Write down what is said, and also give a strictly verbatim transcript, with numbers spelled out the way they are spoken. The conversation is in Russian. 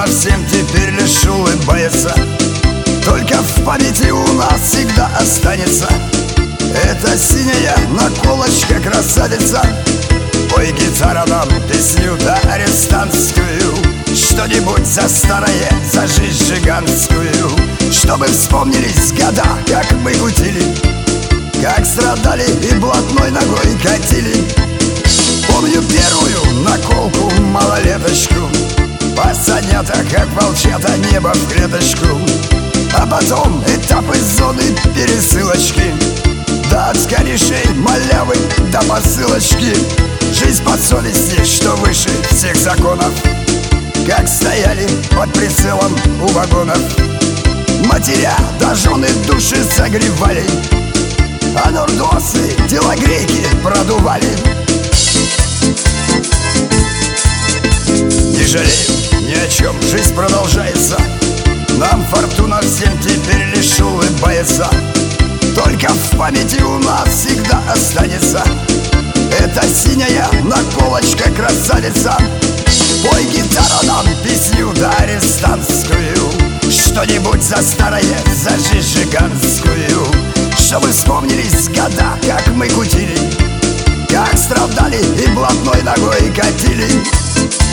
фортуна всем теперь лишь улыбается. Только в памяти у нас всегда останется эта синяя наколочка красавица. Ой, гитара, нам песню да арестантскую, что-нибудь за старое, за жизнь жиганскую, чтобы вспомнились года, как мы кутили, как страдали и блатной ногой катили. Помню первую наколку малолеточку, пацанята, как волчата, небо в клеточку. А потом этапы зоны пересылочки, да от корешей малявы до посылочки. Жизнь по совести, что выше всех законов, как стояли под прицелом у вагонов. Матеря да жены души согревали, а нурдосы телогрейки продували. Не жалею ни о чем, жизнь продолжается. Нам фортуна всем теперь лишь улыбается. Только в памяти у нас всегда останется эта синяя наколочка красавица. Пой, гитара, нам песню да арестантскую, что-нибудь за старое, за жизнь жиганскую, чтобы вспомнились года, как мы кутили, как страдали и блатной ногой катили.